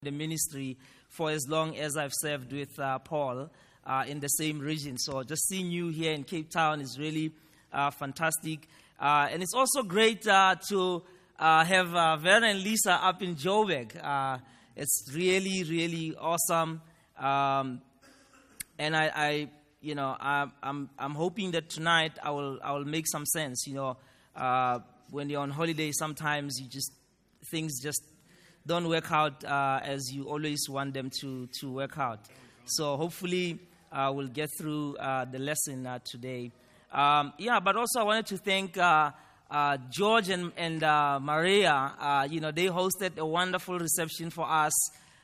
the ministry for as long as I've served with Paul in the same region. So just seeing you here in Cape Town is really fantastic. And it's also great to have Vera and Lisa up in Joburg. It's really, really awesome. And I'm hoping that tonight I will make some sense. When you're on holiday, sometimes things just don't work out as you always want them to work out. So hopefully we'll get through the lesson today. But also I wanted to thank George and Maria. They hosted a wonderful reception for us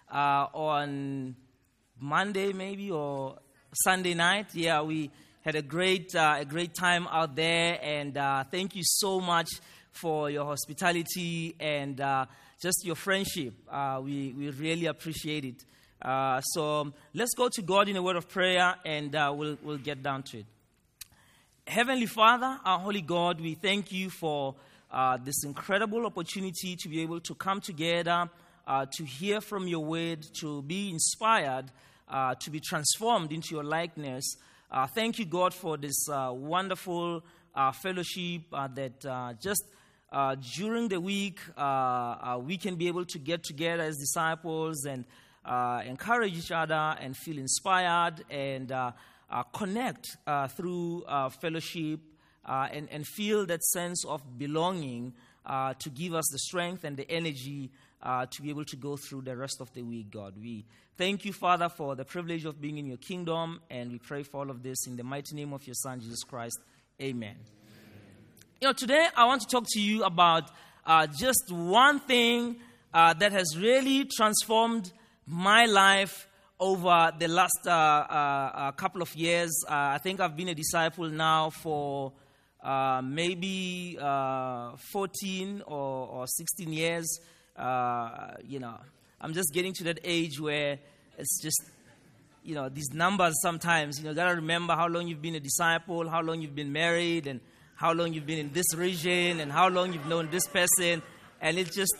on Monday maybe or Sunday night. Yeah, we had a great time out there, and thank you so much for your hospitality and just your friendship. We really appreciate it. So let's go to God in a word of prayer, and we'll get down to it. Heavenly Father, our holy God, we thank you for this incredible opportunity to be able to come together, to hear from your word, to be inspired, to be transformed into your likeness. Thank you, God, for this wonderful fellowship that just during the week we can be able to get together as disciples and encourage each other and feel inspired and connect through fellowship and feel that sense of belonging to give us the strength and the energy to be able to go through the rest of the week, God. We thank you, Father, for the privilege of being in your kingdom, and we pray for all of this in the mighty name of your Son, Jesus Christ. Amen. Today I want to talk to you about just one thing that has really transformed my life over the last couple of years. I think I've been a disciple now for maybe 14 or 16 years. I'm just getting to that age where it's just, these numbers sometimes, you got to remember how long you've been a disciple, how long you've been married, and how long you've been in this region, and how long you've known this person, and it just,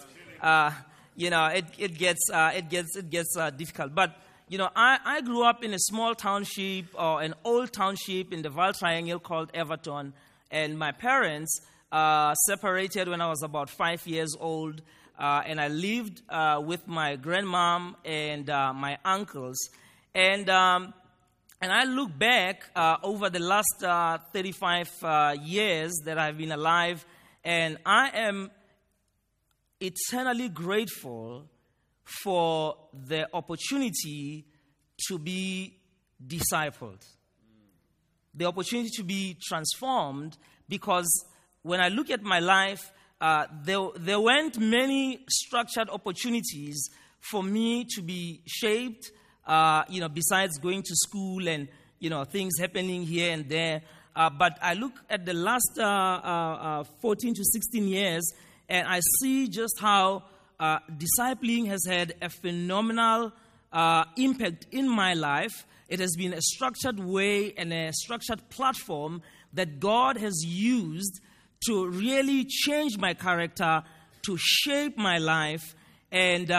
it gets difficult. But I grew up in a small township, or an old township in the Vaal Triangle called Everton, and my parents separated when I was about 5 years old, and I lived with my grandmom and my uncles, and I look back over the last 35 years that I've been alive, and I am eternally grateful for the opportunity to be discipled, the opportunity to be transformed, because when I look at my life, there weren't many structured opportunities for me to be shaped, besides going to school and, things happening here and there. But I look at the last 14 to 16 years, and I see just how discipling has had a phenomenal impact in my life. It has been a structured way and a structured platform that God has used to really change my character, to shape my life, and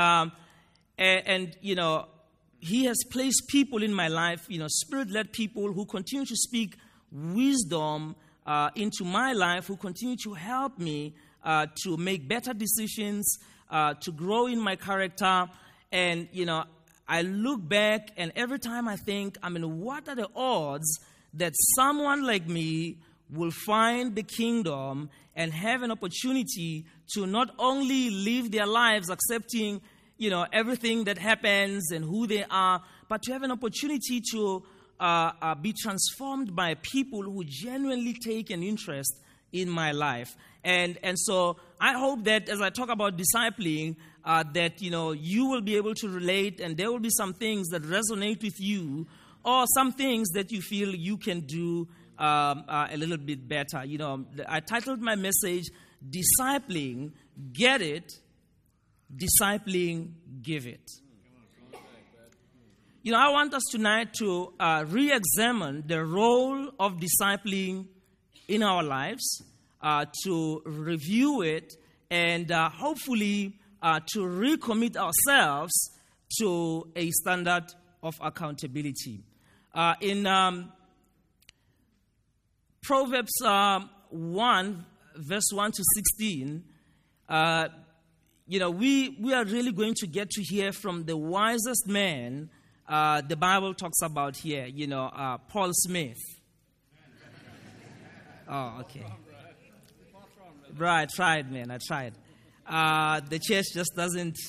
He has placed people in my life, Spirit-led people who continue to speak wisdom into my life, who continue to help me to make better decisions, to grow in my character. And, I look back, and every time I think, what are the odds that someone like me will find the kingdom and have an opportunity to not only live their lives accepting, everything that happens and who they are, but to have an opportunity to be transformed by people who genuinely take an interest in my life. And so I hope that as I talk about discipling, that, you will be able to relate, and there will be some things that resonate with you, or some things that you feel you can do a little bit better. I titled my message, Discipling, Get It, Discipling, Give It. I want us tonight to re-examine the role of discipling in our lives, to review it, and hopefully to recommit ourselves to a standard of accountability. In Proverbs 1, verse 1 to 16, we are really going to get to hear from the wisest man the Bible talks about here, Paul Smith. Oh, okay. Right, I tried, man. I tried. The church just doesn't,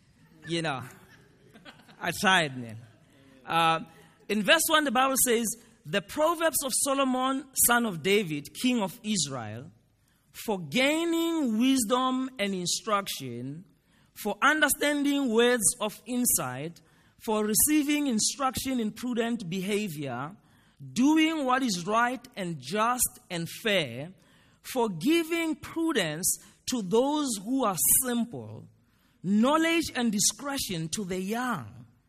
I tried, man. In verse 1, the Bible says, the Proverbs of Solomon, son of David, king of Israel, for gaining wisdom and instruction, for understanding words of insight, for receiving instruction in prudent behavior, doing what is right and just and fair, for giving prudence to those who are simple, knowledge and discretion to the young.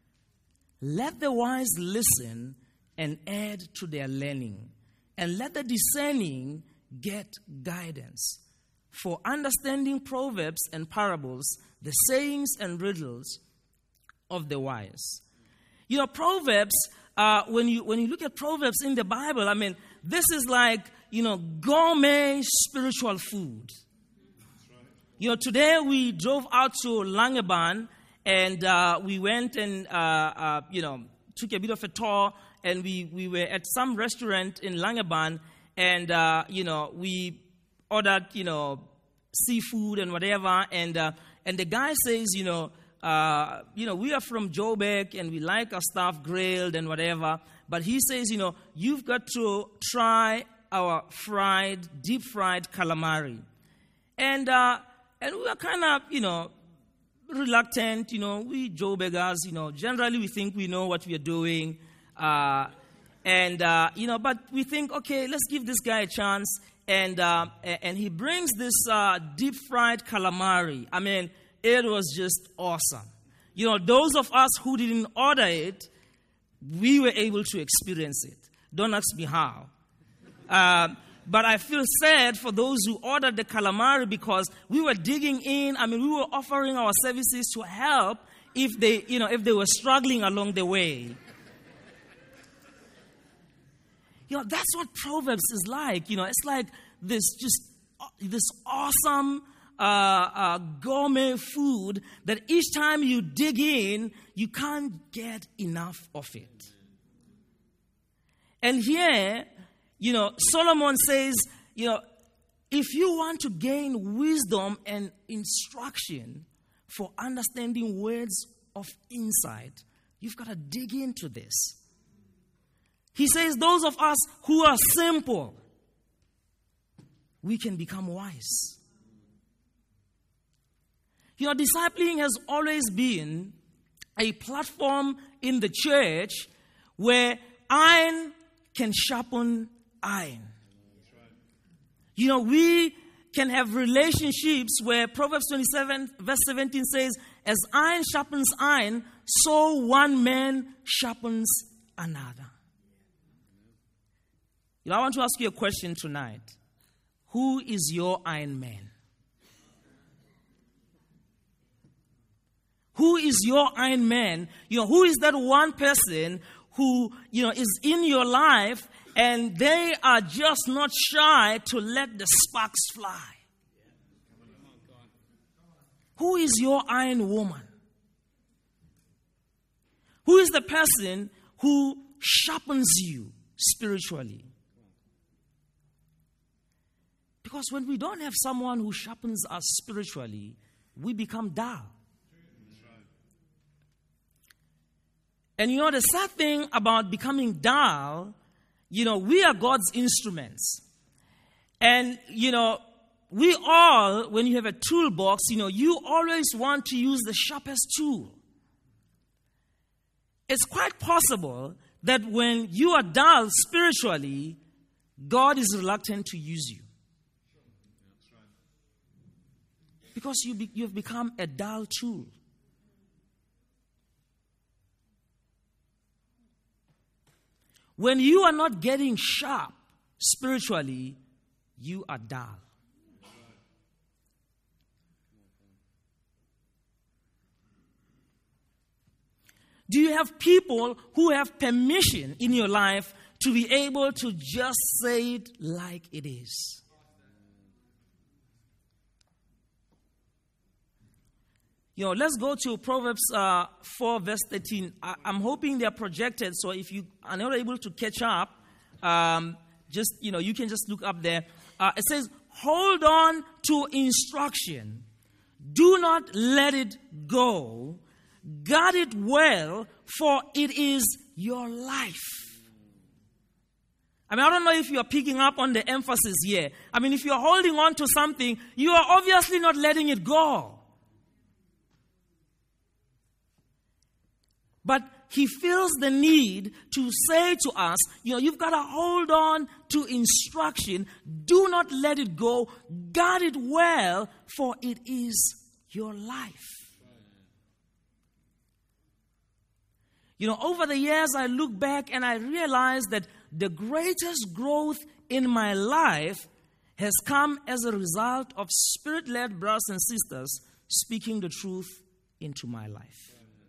Let the wise listen and add to their learning, and let the discerning get guidance. For understanding proverbs and parables, the sayings and riddles of the wise. Proverbs, when you look at Proverbs in the Bible, this is like, gourmet spiritual food. Today we drove out to Langebaan, and we went and, took a bit of a tour, and we were at some restaurant in Langebaan, and, we ordered, seafood and whatever, and the guy says, we are from Joburg, and we like our stuff grilled and whatever, but he says, you've got to try our deep fried calamari. And we are kind of, reluctant, we Joburgers, generally we think we know what we are doing, but we think, okay, let's give this guy a chance, and he brings this deep fried calamari. It was just awesome. Those of us who didn't order it, we were able to experience it. Don't ask me how. But I feel sad for those who ordered the calamari, because we were digging in. We were offering our services to help if they were struggling along the way. That's what Proverbs is like. It's like this awesome gourmet food that each time you dig in, you can't get enough of it. And here, Solomon says, if you want to gain wisdom and instruction for understanding words of insight, you've got to dig into this. He says, those of us who are simple, we can become wise. Discipling has always been a platform in the church where iron can sharpen iron. We can have relationships where Proverbs 27 verse 17 says, as iron sharpens iron, so one man sharpens another. I want to ask you a question tonight. Who is your Iron Man? Who is your Iron Man? Who is that one person who, is in your life and they are just not shy to let the sparks fly? Who is your Iron Woman? Who is the person who sharpens you spiritually? Because when we don't have someone who sharpens us spiritually, we become dull. And the sad thing about becoming dull, we are God's instruments. And, we all, when you have a toolbox, you always want to use the sharpest tool. It's quite possible that when you are dull spiritually, God is reluctant to use you. Because you have become a dull tool. When you are not getting sharp spiritually, you are dull. Do you have people who have permission in your life to be able to just say it like it is? Let's go to Proverbs 4, verse 13. I'm hoping they're projected, so if you are not able to catch up, you can just look up there. It says, hold on to instruction. Do not let it go. Guard it well, for it is your life. I don't know if you're picking up on the emphasis here. If you're holding on to something, you are obviously not letting it go. But he feels the need to say to us, you've got to hold on to instruction. Do not let it go. Guard it well, for it is your life. Over the years, I look back and I realize that the greatest growth in my life has come as a result of Spirit-led brothers and sisters speaking the truth into my life.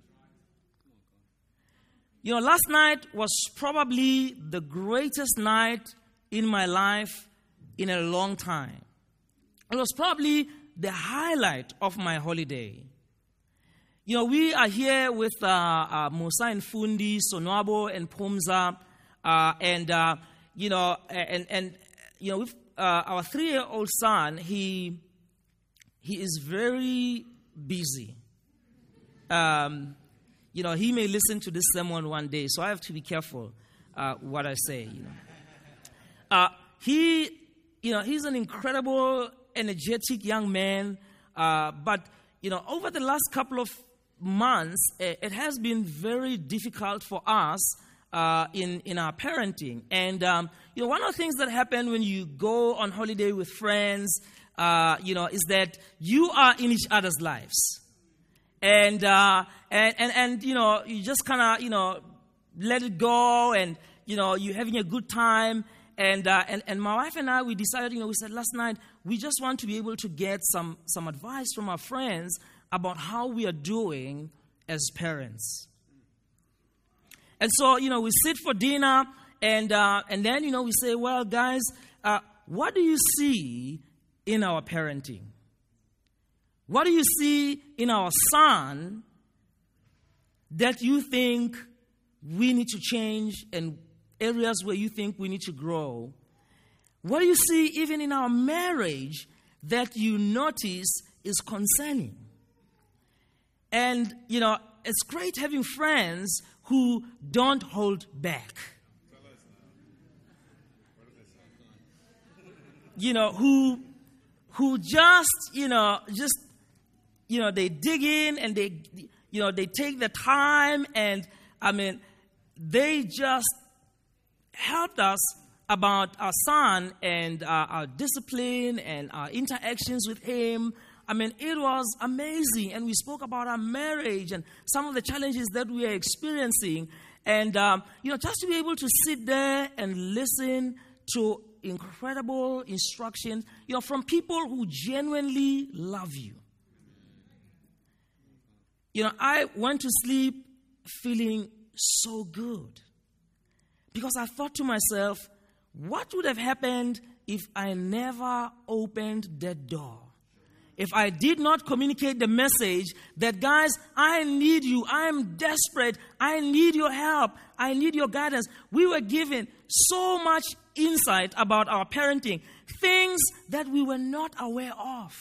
Last night was probably the greatest night in my life in a long time. It was probably the highlight of my holiday. We are here with Musa and Fundi, Sonwabo and Pumza, with our 3-year-old son. He is very busy. He may listen to this sermon one day, so I have to be careful what I say. He's an incredible, energetic young man, but over the last couple of months, it has been very difficult for us in our parenting. And one of the things that happen when you go on holiday with friends, is that you are in each other's lives. And you just kind of, let it go, and, you're having a good time. And my wife and I, we decided, we said last night, we just want to be able to get some advice from our friends about how we are doing as parents. And so, we sit for dinner, and then, we say, well, guys, what do you see in our parenting? What do you see in our son that you think we need to change, and areas where you think we need to grow? What do you see even in our marriage that you notice is concerning? And, it's great having friends who don't hold back. Who just they dig in, and they take the time, and they just helped us about our son and our discipline and our interactions with him. It was amazing, and we spoke about our marriage and some of the challenges that we are experiencing, and just to be able to sit there and listen to incredible instruction, from people who genuinely love you. I went to sleep feeling so good, because I thought to myself, what would have happened if I never opened that door? If I did not communicate the message that, guys, I need you, I am desperate, I need your help, I need your guidance. We were given so much insight about our parenting, things that we were not aware of.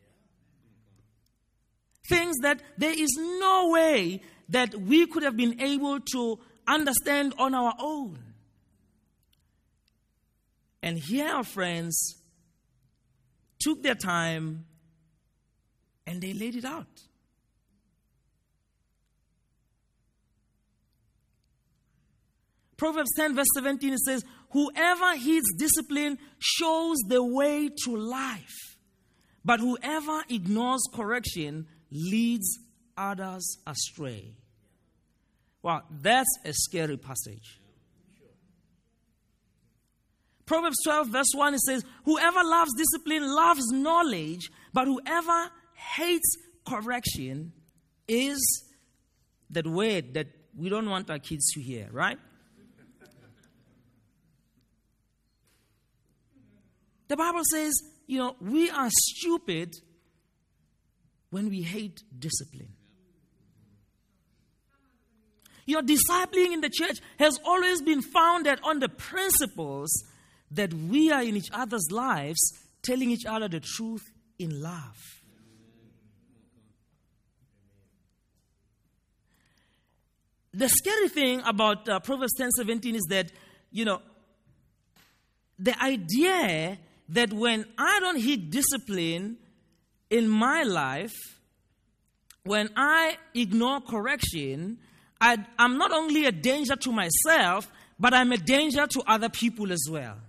Things that there is no way that we could have been able to understand on our own. And here our friends took their time and they laid it out. Proverbs 10 verse 17, it says, whoever heeds discipline shows the way to life, but whoever ignores correction leads others astray. Wow, that's a scary passage. Proverbs 12 verse 1, it says, whoever loves discipline loves knowledge, but whoever hates correction is that word that we don't want our kids to hear, right? The Bible says, we are stupid when we hate discipline. Discipling in the church has always been founded on the principles that we are in each other's lives, telling each other the truth in love. The scary thing about Proverbs 10:17 is that, the idea that when I don't heed discipline in my life, when I ignore correction, I'm not only a danger to myself, but I'm a danger to other people as well.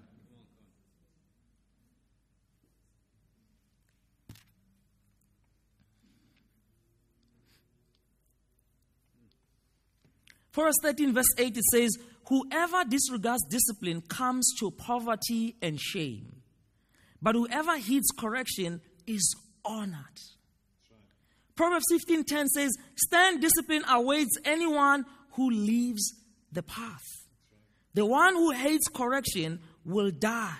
Proverbs 13 verse 8, it says, whoever disregards discipline comes to poverty and shame, but whoever heeds correction is honored. Proverbs 15:10 says, stern discipline awaits anyone who leaves the path. The one who hates correction will die.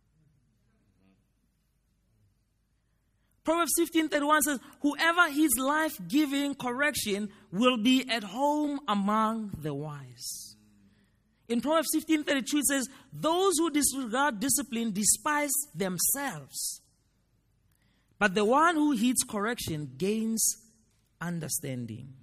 Proverbs 15:31 says, whoever heeds life-giving correction will be at home among the wise. In Proverbs 15:32 it says, those who disregard discipline despise themselves, but the one who heeds correction gains understanding.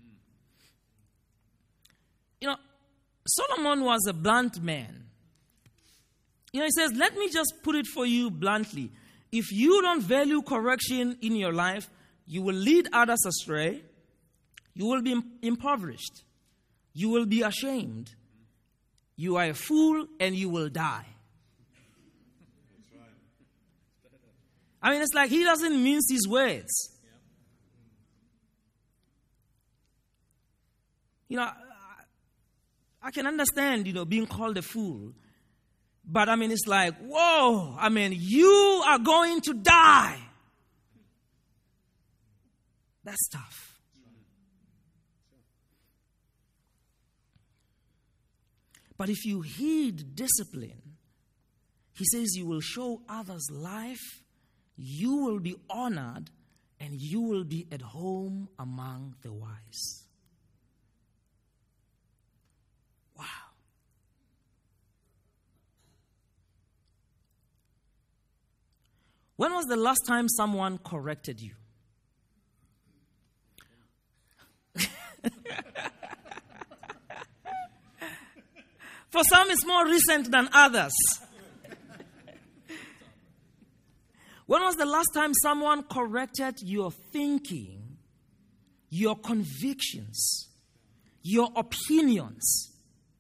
Solomon was a blunt man. He says, let me just put it for you bluntly. If you don't value correction in your life, you will lead others astray. You will be impoverished. You will be ashamed. You are a fool and you will die. It's like he doesn't mince his words. I can understand, being called a fool. But it's like, whoa, you are going to die. That's tough. But if you heed discipline, he says you will show others life, you will be honored, and you will be at home among the wise. Wow. When was the last time someone corrected you? For some, it's more recent than others. When was the last time someone corrected your thinking, your convictions, your opinions?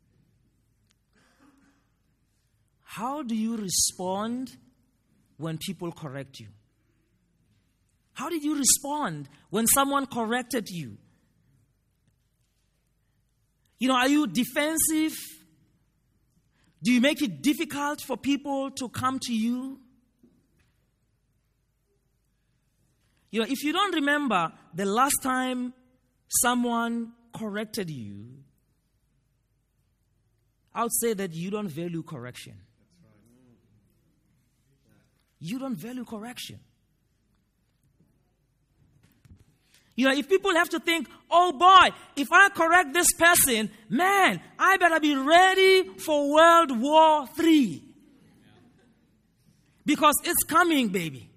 How do you respond when people correct you? How did you respond when someone corrected you? Are you defensive? Do you make it difficult for people to come to you? If you don't remember the last time someone corrected you, I would say that you don't value correction. You don't value correction. If people have to think, oh boy, if I correct this person, man, I better be ready for World War III. Because it's coming, baby.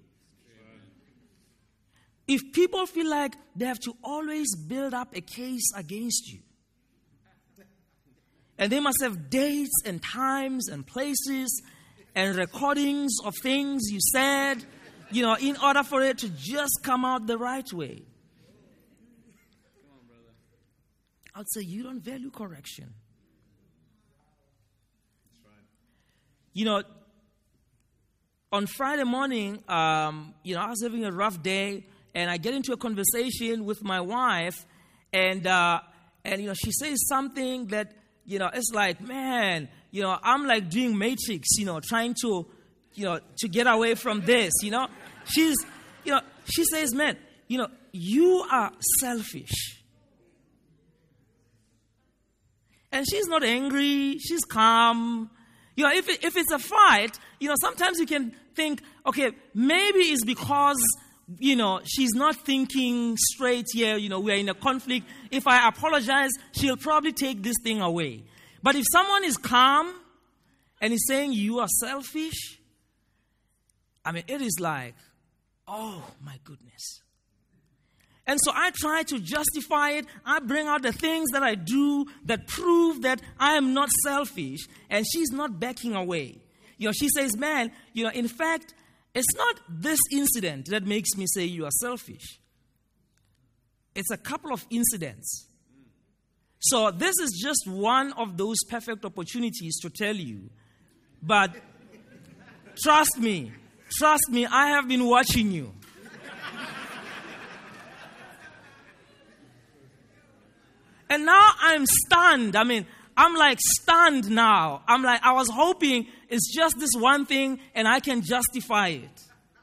If people feel like they have to always build up a case against you, and they must have dates and times and places and recordings of things you said, in order for it to just come out the right way. I'd say you don't value correction. On Friday morning, I was having a rough day, and I get into a conversation with my wife, and she says something that, it's like, man, I'm like doing Matrix, trying to get away from this, She says, man, you are selfish. And she's not angry. She's calm. You know, if it's a fight, you know, sometimes you can think, okay, maybe it's because, you know, she's not thinking straight here. You know, we're in a conflict. If I apologize, she'll probably take this thing away. But if someone is calm and is saying you are selfish, I mean, it is like, oh my goodness. And so I try to justify it. I bring out the things that I do that prove that I am not selfish. And she's not backing away. You know, she says, man, you know, in fact, it's not this incident that makes me say you are selfish. It's a couple of incidents. So this is just one of those perfect opportunities to tell you. But trust me, I have been watching you. And now I'm stunned. I mean, I'm like stunned now. I'm like, I was hoping it's just this one thing and I can justify it.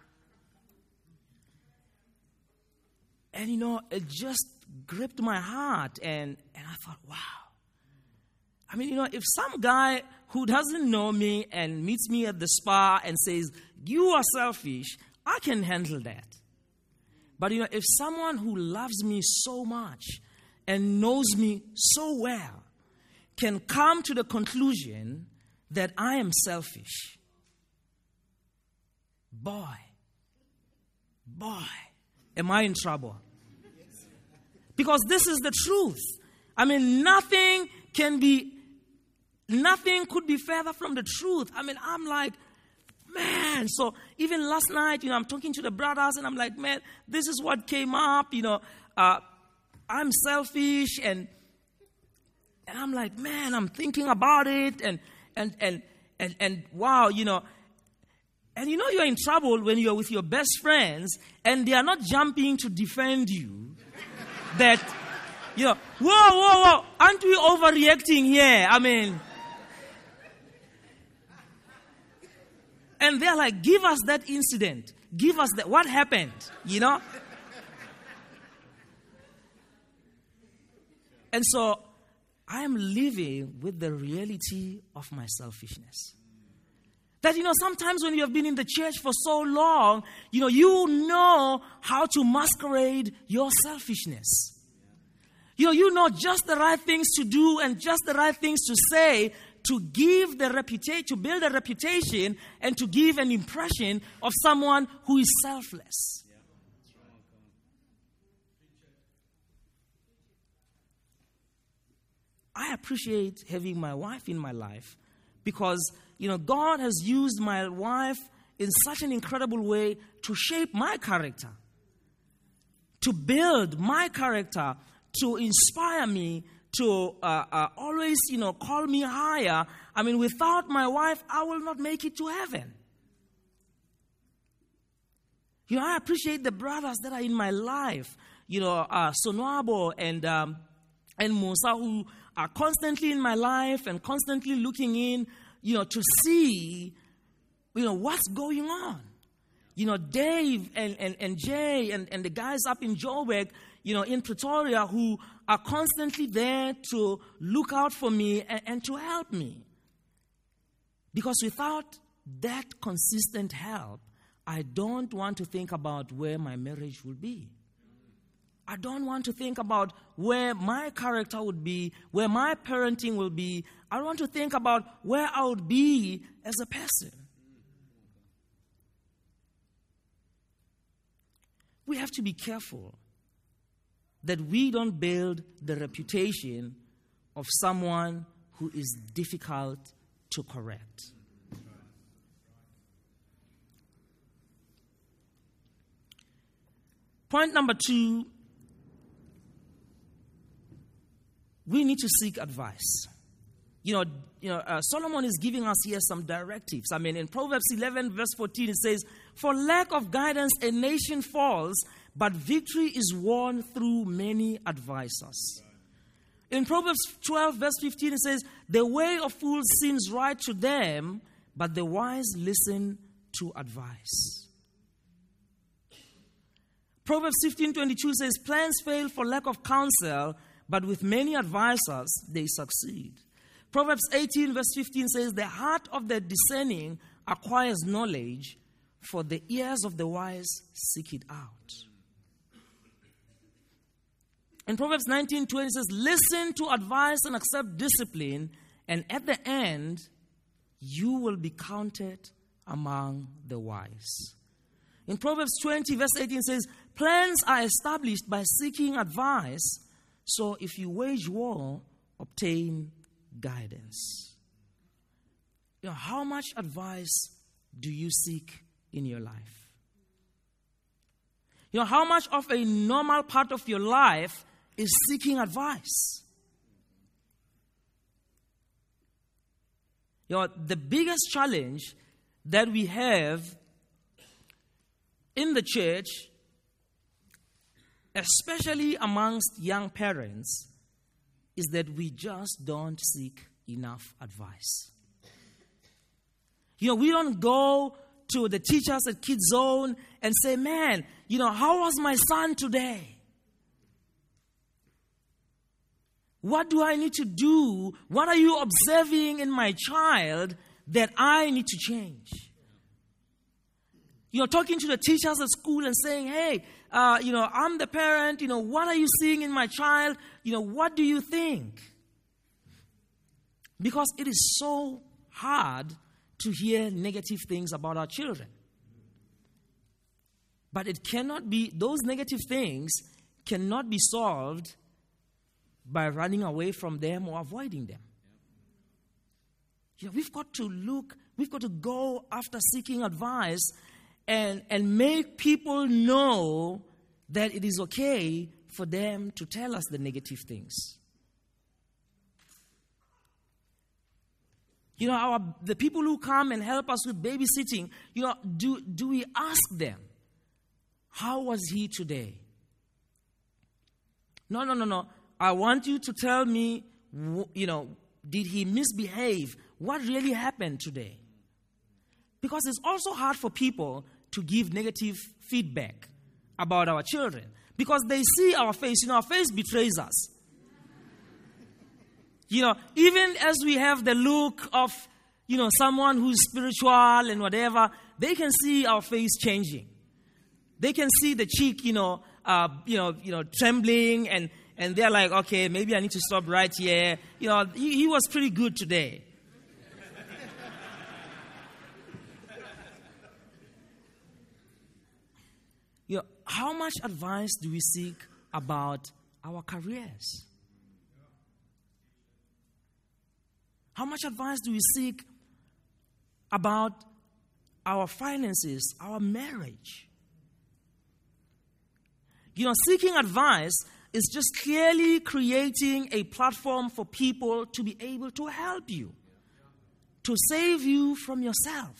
And you know, it just gripped my heart and I thought, wow. I mean, you know, if some guy who doesn't know me and meets me at the spa and says, you are selfish, I can handle that. But you know, if someone who loves me so much and knows me so well can come to the conclusion that I am selfish, boy, am I in trouble. Because this is the truth. I mean, nothing could be further from the truth. I mean, I'm like, man. So even last night, you know, I'm talking to the brothers and I'm like, man, this is what came up, you know, I'm selfish and I'm like, man, I'm thinking about it and wow, you know. And you know you're in trouble when you're with your best friends and they are not jumping to defend you. That, you know, whoa, aren't we overreacting here? I mean, and they're like, give us that incident. Give us that. What happened? You know? And so I am living with the reality of my selfishness. That, you know, sometimes when you have been in the church for so long, you know how to masquerade your selfishness. You know just the right things to do and just the right things to say to give the reputation, to build a reputation and to give an impression of someone who is selfless. I appreciate having my wife in my life because, you know, God has used my wife in such an incredible way to shape my character, to build my character, to inspire me, to always, you know, call me higher. I mean, without my wife, I will not make it to heaven. You know, I appreciate the brothers that are in my life, you know, Sonwabo and Musa, who are constantly in my life and constantly looking in, you know, to see, you know, what's going on. You know, Dave and Jay and the guys up in Joburg, you know, in Pretoria, who are constantly there to look out for me and to help me. Because without that consistent help, I don't want to think about where my marriage will be. I don't want to think about where my character would be, where my parenting will be. I want to think about where I would be as a person. We have to be careful that we don't build the reputation of someone who is difficult to correct. Point number 2, we need to seek advice. Solomon is giving us here some directives. I mean, in Proverbs 11, verse 14, it says, "For lack of guidance, a nation falls, but victory is won through many advisors." In Proverbs 12, verse 15, it says, "The way of fools seems right to them, but the wise listen to advice." Proverbs 15:22 says, "Plans fail for lack of counsel, but with many advisors they succeed. Proverbs 18 verse 15 says, the heart of the discerning acquires knowledge, for the ears of the wise seek it out. In Proverbs 19:20 it says, listen to advice and accept discipline, and at the end, you will be counted among the wise. In Proverbs 20 verse 18 says, plans are established by seeking advice, so if you wage war, obtain guidance. How much advice do you seek in your life? How much of a normal part of your life is seeking advice? The biggest challenge that we have in the church, especially amongst young parents, is that we just don't seek enough advice. We don't go to the teachers at Kids Zone and say, man, how was my son today? What do I need to do? What are you observing in my child that I need to change? Talking to the teachers at school and saying, hey, I'm the parent, what are you seeing in my child? What do you think? Because it is so hard to hear negative things about our children. But those negative things cannot be solved by running away from them or avoiding them. We've got to go after seeking advice and make people know that it is okay for them to tell us the negative things. The people who come and help us with babysitting, do we ask them, how was he today? No. I want you to tell me, did he misbehave? What really happened today? Because it's also hard for people to give negative feedback about our children. Because they see our face. Our face betrays us. Even as we have the look of, someone who's spiritual and whatever, they can see our face changing. They can see the cheek, trembling, and they're like, okay, maybe I need to stop right here. He was pretty good today. How much advice do we seek about our careers? How much advice do we seek about our finances, our marriage? Seeking advice is just clearly creating a platform for people to be able to help you, to save you from yourself.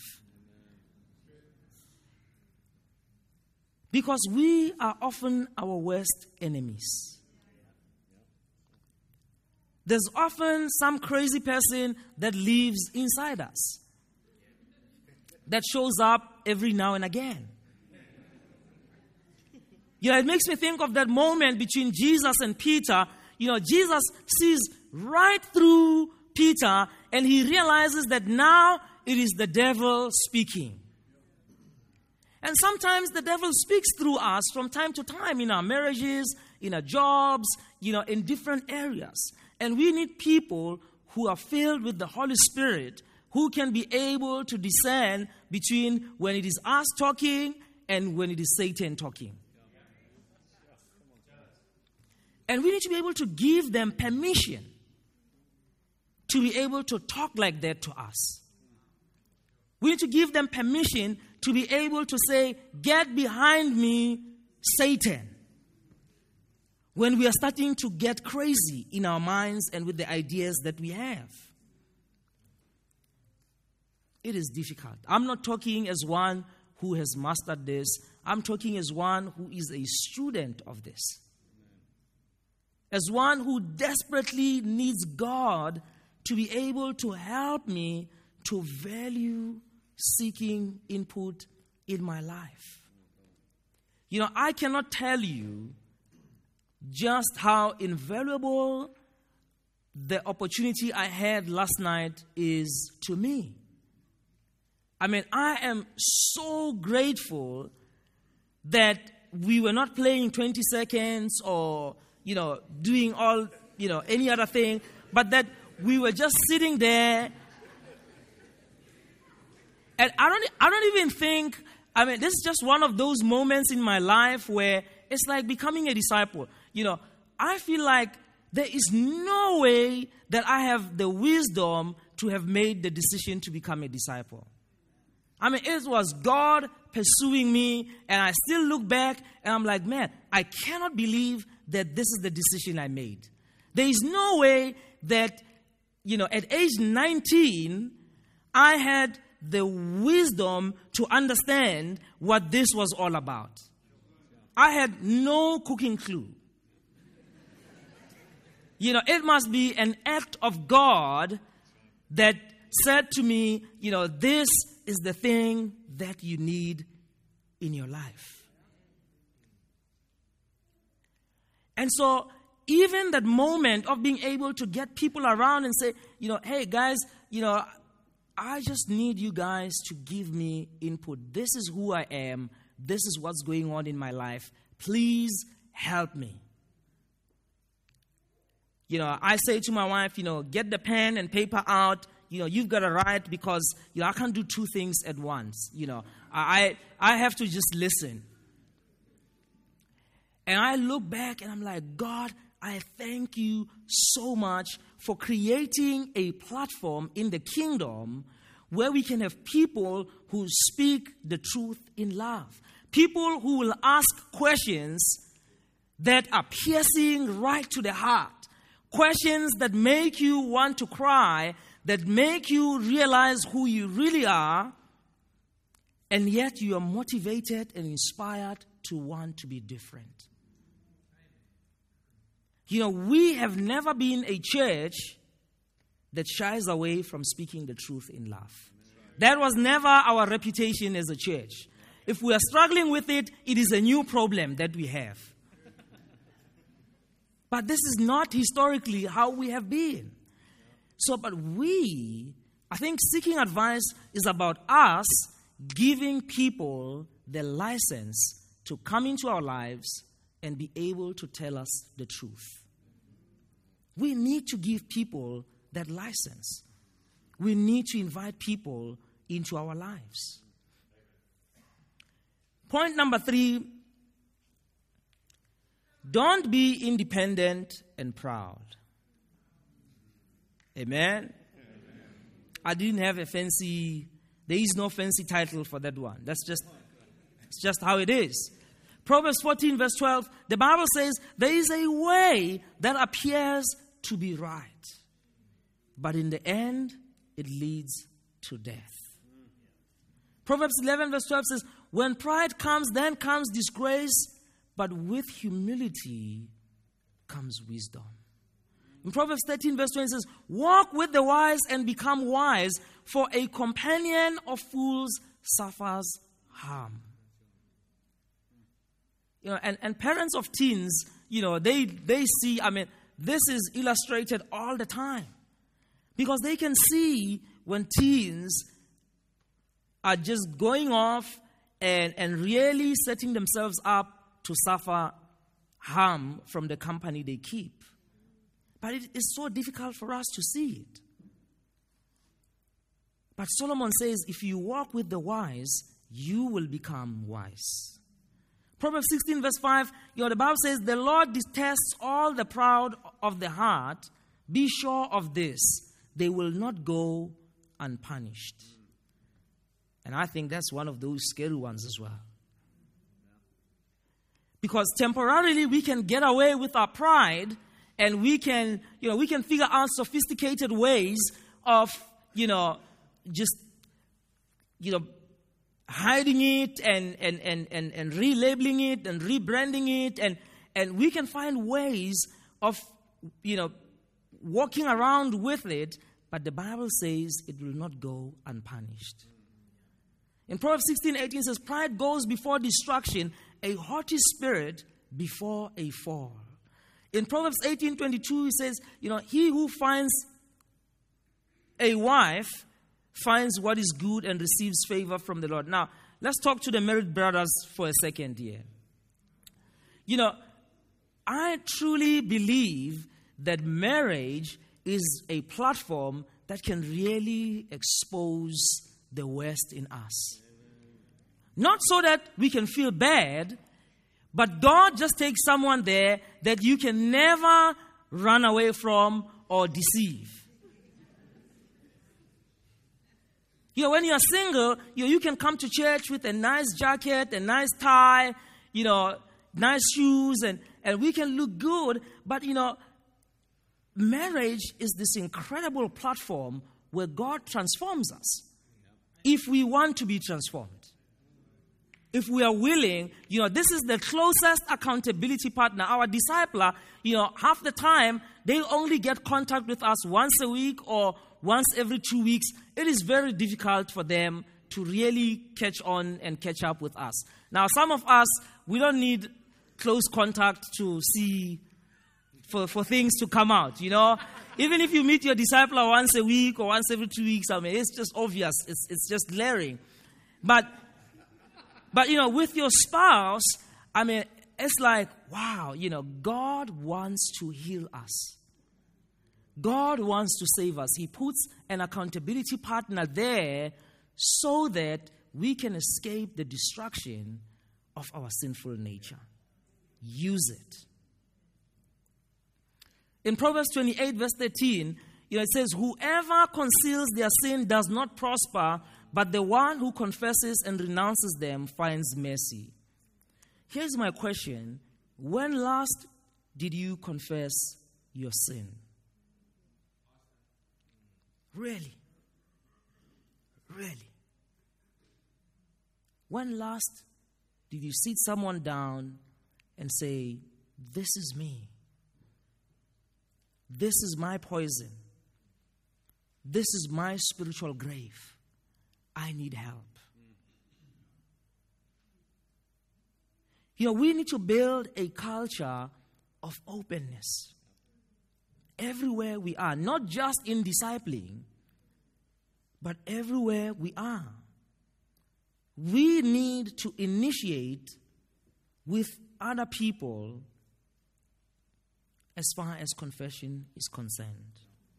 Because we are often our worst enemies. There's often some crazy person that lives inside us, that shows up every now and again. It makes me think of that moment between Jesus and Peter. Jesus sees right through Peter, and he realizes that now it is the devil speaking. And sometimes the devil speaks through us from time to time in our marriages, in our jobs, in different areas. And we need people who are filled with the Holy Spirit, who can be able to discern between when it is us talking and when it is Satan talking. And we need to be able to give them permission to be able to talk like that to us. We need to give them permission to be able to say, get behind me, Satan. When we are starting to get crazy in our minds and with the ideas that we have. It is difficult. I'm not talking as one who has mastered this. I'm talking as one who is a student of this. As one who desperately needs God to be able to help me to value seeking input in my life. I cannot tell you just how invaluable the opportunity I had last night is to me. I mean, I am so grateful that we were not playing 20 seconds or, doing all, any other thing, but that we were just sitting there. And I don't even think, this is just one of those moments in my life where it's like becoming a disciple. I feel like there is no way that I have the wisdom to have made the decision to become a disciple. It was God pursuing me, and I still look back, and I'm like, man, I cannot believe that this is the decision I made. There is no way that, at age 19, I had the wisdom to understand what this was all about. I had no cooking clue. It must be an act of God that said to me, this is the thing that you need in your life. And so, even that moment of being able to get people around and say, hey guys, I just need you guys to give me input. This is who I am. This is what's going on in my life. Please help me. I say to my wife, get the pen and paper out. You've got to write because, I can't do two things at once. I have to just listen. And I look back and I'm like, God, I thank you so much for creating a platform in the kingdom where we can have people who speak the truth in love. People who will ask questions that are piercing right to the heart. Questions that make you want to cry, that make you realize who you really are, and yet you are motivated and inspired to want to be different. We have never been a church that shies away from speaking the truth in love. That was never our reputation as a church. If we are struggling with it, it is a new problem that we have. But this is not historically how we have been. But I think seeking advice is about us giving people the license to come into our lives and be able to tell us the truth. We need to give people that license. We need to invite people into our lives. Point number 3, don't be independent and proud. Amen? I didn't have there is no fancy title for that one. It's just how it is. Proverbs 14 verse 12, the Bible says, there is a way that appears to be right, but in the end, it leads to death. Proverbs 11 verse 12 says, when pride comes, then comes disgrace, but with humility comes wisdom. In Proverbs 13 verse 20 says, walk with the wise and become wise, for a companion of fools suffers harm. And parents of teens, they see, this is illustrated all the time. Because they can see when teens are just going off and really setting themselves up to suffer harm from the company they keep. But it is so difficult for us to see it. But Solomon says, if you walk with the wise, you will become wise. Proverbs 16 verse 5, the Bible says, the Lord detests all the proud of the heart. Be sure of this, they will not go unpunished. And I think that's one of those scary ones as well. Because temporarily we can get away with our pride, and we can figure out sophisticated ways of, just, hiding it and relabeling it and rebranding it. And we can find ways of, walking around with it, but the Bible says it will not go unpunished. In Proverbs 16:18 says, pride goes before destruction, a haughty spirit before a fall. In Proverbs 18:22, he says, he who finds a wife finds what is good and receives favor from the Lord. Now, let's talk to the married brothers for a second here. I truly believe that marriage is a platform that can really expose the worst in us. Not so that we can feel bad, but God just takes someone there that you can never run away from or deceive. When you're single, you can come to church with a nice jacket, a nice tie, nice shoes, and we can look good. But, marriage is this incredible platform where God transforms us. If we want to be transformed. If we are willing, this is the closest accountability partner. Our discipler, half the time, they only get contact with us once a week or once every 2 weeks. It is very difficult for them to really catch on and catch up with us. Now, some of us, we don't need close contact to see, for things to come out, Even if you meet your discipler once a week or once every 2 weeks, it's just obvious. It's just glaring. But with your spouse, it's like, wow, God wants to heal us. God wants to save us. He puts an accountability partner there so that we can escape the destruction of our sinful nature. Use it. In Proverbs 28, verse 13, it says, whoever conceals their sin does not prosper, but the one who confesses and renounces them finds mercy. Here's my question. When last did you confess your sin? Really? Really? When last did you sit someone down and say, this is me. This is my poison. This is my spiritual grave. I need help. We need to build a culture of openness everywhere we are, not just in discipling, but everywhere we are. We need to initiate with other people as far as confession is concerned.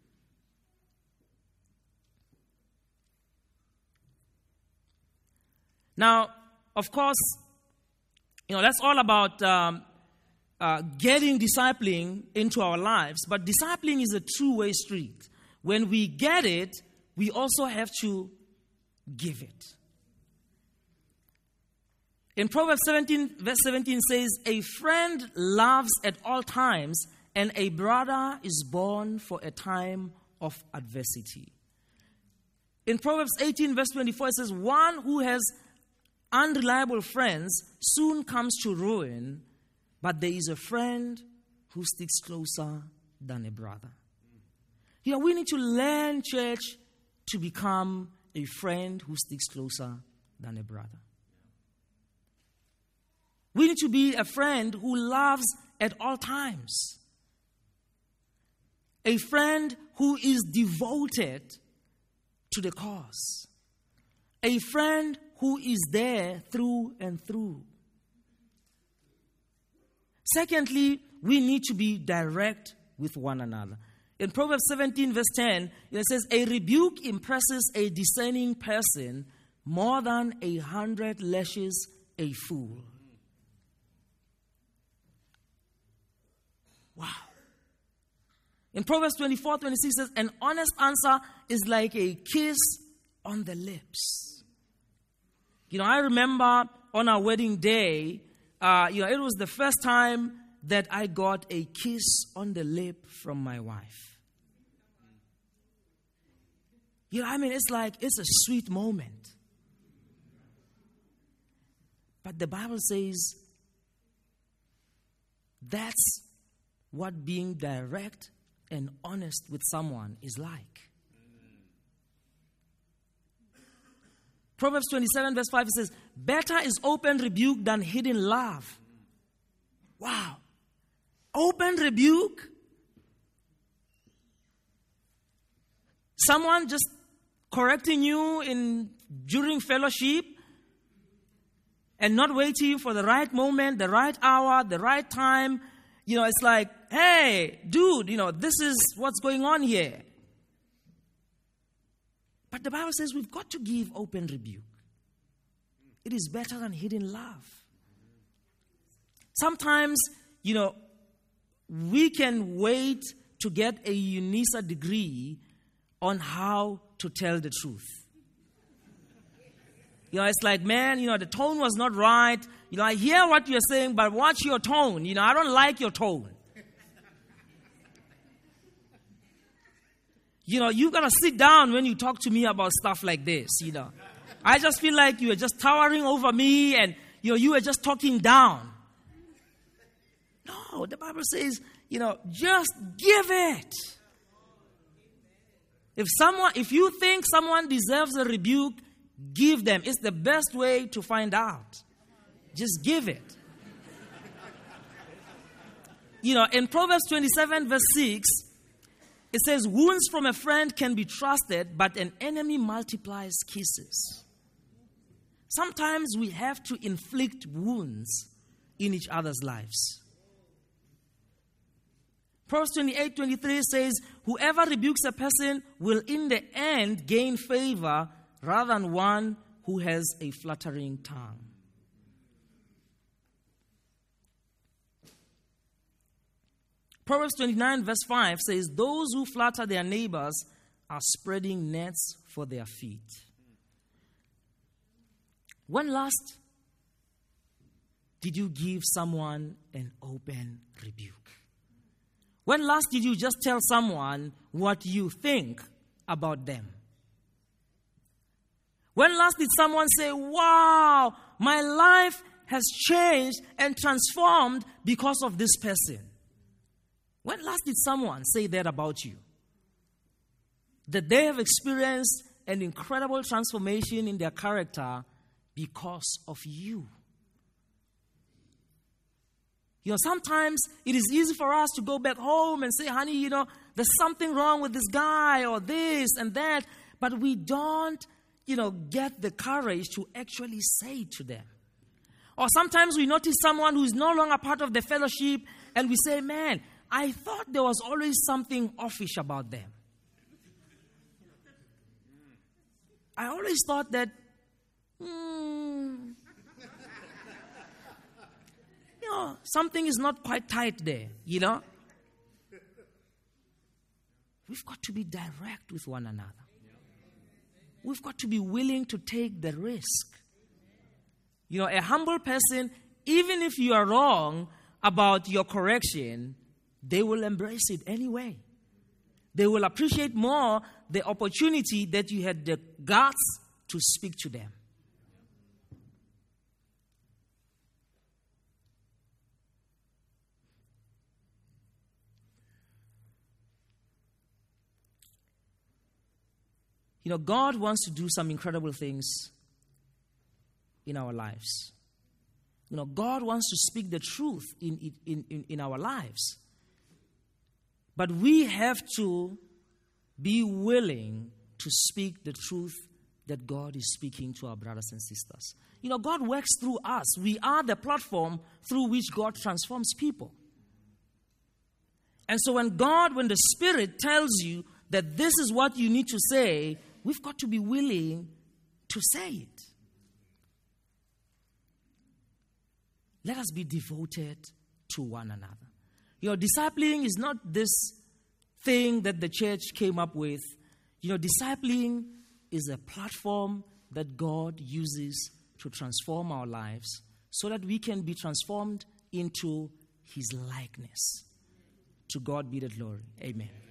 Now, of course, that's all about getting discipling into our lives. But discipling is a two-way street. When we get it, we also have to give it. In Proverbs 17, verse 17 says, a friend loves at all times, and a brother is born for a time of adversity. In Proverbs 18, verse 24, it says, one who has unreliable friends soon comes to ruin, but there is a friend who sticks closer than a brother. We need to learn, church, to become a friend who sticks closer than a brother. We need to be a friend who loves at all times. A friend who is devoted to the cause. A friend who is there through and through. Secondly, we need to be direct with one another. In Proverbs 17, verse 10, it says, a rebuke impresses a discerning person more than 100 lashes a fool. Wow. In Proverbs 24, 26 says, an honest answer is like a kiss on the lips. I remember on our wedding day, it was the first time that I got a kiss on the lip from my wife. It's a sweet moment. But the Bible says that's what being direct and honest with someone is like. Proverbs 27 verse 5 says, better is open rebuke than hidden love. Wow. Open rebuke. Someone just correcting you during fellowship and not waiting for the right moment, the right hour, the right time. It's like, hey, dude, this is what's going on here. But the Bible says we've got to give open rebuke. It is better than hidden love. Sometimes, we can wait to get a UNISA degree on how to tell the truth. It's like, man, the tone was not right. I hear what you're saying, but watch your tone. I don't like your tone. You've got to sit down when you talk to me about stuff like this, I just feel like you are just towering over me and, you are just talking down. No, the Bible says, just give it. If you think someone deserves a rebuke, give them. It's the best way to find out. Just give it. In Proverbs 27 verse 6, it says, wounds from a friend can be trusted, but an enemy multiplies kisses. Sometimes we have to inflict wounds in each other's lives. Proverbs 28:23 says, whoever rebukes a person will in the end gain favor rather than one who has a flattering tongue. Proverbs 29 verse 5 says, those who flatter their neighbors are spreading nets for their feet. When last did you give someone an open rebuke? When last did you just tell someone what you think about them? When last did someone say, wow, my life has changed and transformed because of this person? When last did someone say that about you? That they have experienced an incredible transformation in their character because of you. Sometimes it is easy for us to go back home and say, honey, there's something wrong with this guy or this and that. But we don't, get the courage to actually say to them. Or sometimes we notice someone who is no longer part of the fellowship and we say, man, I thought there was always something offish about them. I always thought that, something is not quite tight there, We've got to be direct with one another. We've got to be willing to take the risk. A humble person, even if you are wrong about your correction, they will embrace it anyway. They will appreciate more the opportunity that you had the guts to speak to them. God wants to do some incredible things in our lives. God wants to speak the truth in our lives. But we have to be willing to speak the truth that God is speaking to our brothers and sisters. God works through us. We are the platform through which God transforms people. And so when the Spirit tells you that this is what you need to say, we've got to be willing to say it. Let us be devoted to one another. Discipling is not this thing that the church came up with. Discipling is a platform that God uses to transform our lives so that we can be transformed into His likeness. To God be the glory. Amen.